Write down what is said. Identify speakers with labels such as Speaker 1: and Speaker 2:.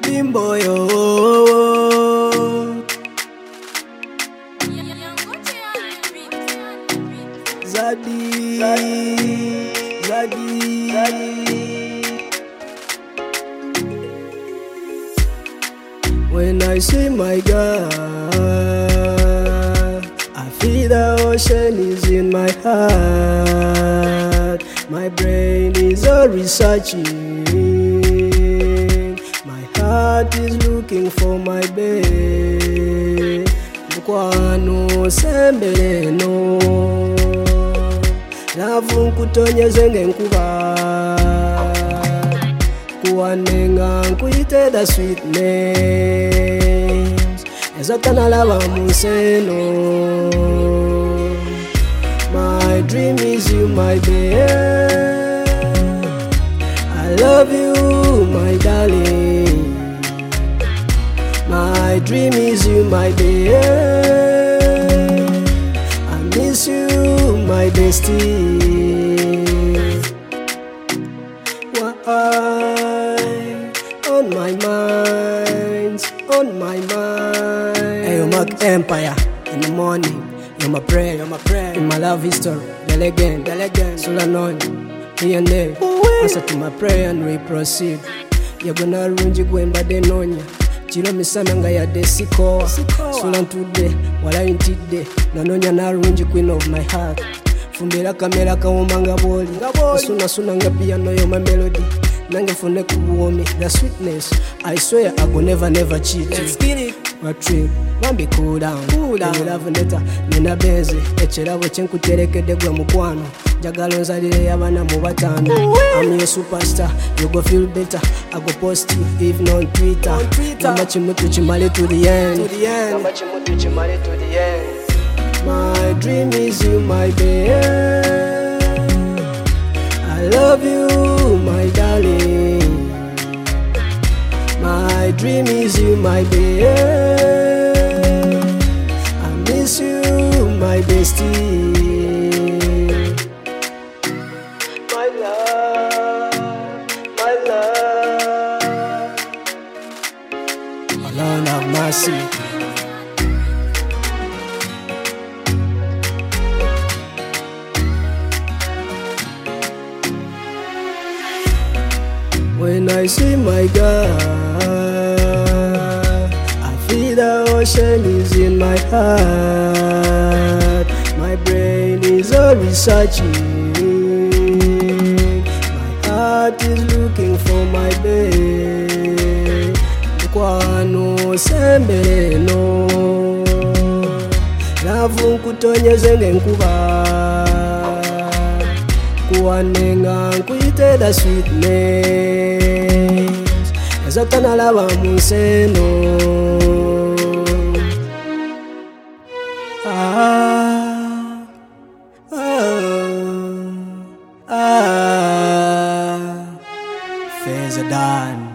Speaker 1: Bimboyo Zadi When I see my girl, I feel the ocean is in my heart. My brain is all researching. My heart is looking for my babe. Mukwano sembeleno Lavu nkutonyeze ngenkuba Kuwanenga nkuyite da sweet names Ezakana lava museno My dream is you, my babe. I love you, my darling. My dream is you, my babe. I miss you, my bestie. Why on my mind, on my mind. Hey, you Mark Empire in the morning. You're my prayer, in my love history. The legend, Sulanoni, me and them. Answer to my prayer and we proceed. You're gonna runji gwemba denonya. Chilo misamanga ya desiko. Sulan today, wala intide. Nanonya na runji queen of my heart. Fumbira kamera kawomanga boli. Suna nga piano yo my melody. Nange fune kubuomi, the sweetness. I swear I go never cheat. Let's get it. What trip? Wambi cool down. Love neta nina benzi echirabo chenkuterekedde gwe mukwano njagala onzalire abana mu batano. I'm your superstar, you go feel better. I go post you even on Twitter. Namba chimutu chimale to the end. My dream is you, my babe. I love you, my darling. My dream is you, my babe. I miss you, my bestie. My love. Alone have mercy. When I see my girl, I feel the ocean is in my heart. My brain is all researching. My heart is looking for my babe. Mukwano sembeleno Lavu nkutonyeze ngenkuba Kuwanenga nkuyite da sweet names Ezakana lava museno Feza Dan